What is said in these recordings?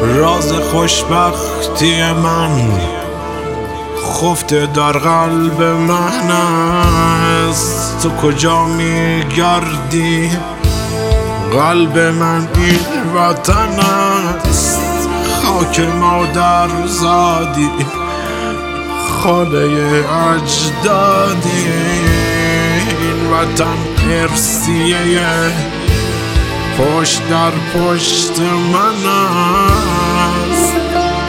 راز خوشبختی من خفته در قلب من است. تو کجا میگردی؟ قلب من این وطن است. خاک مادر زادی، خانه اجدادی. این وطن ارثیه پشت در پشت من است.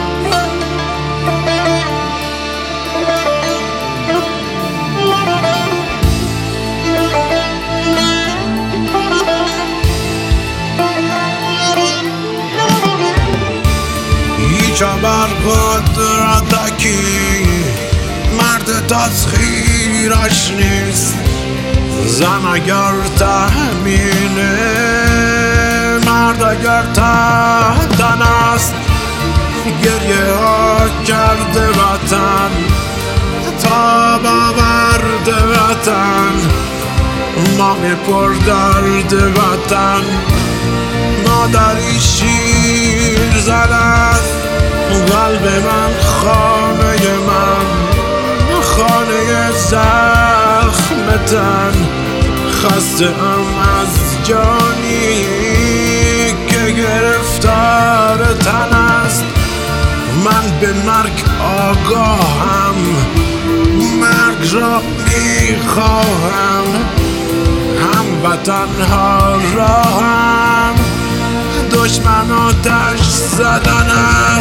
هیچ بر قدرتکی مرد تسخیرش نیست. زن اگر تحمیله، مرد اگر تحتن است. گریه ها کرده وطن، تاب آورده وطن. مامی پر درد وطن، مادری شیر زدن. قلب من خانه من، خانه زخم تن. خسته ام از جانی که گرفتار تن است. من به مرگ آگاهم، مرگ را میخواهم. هم وطن ها را هم دشمن آتش زدن است.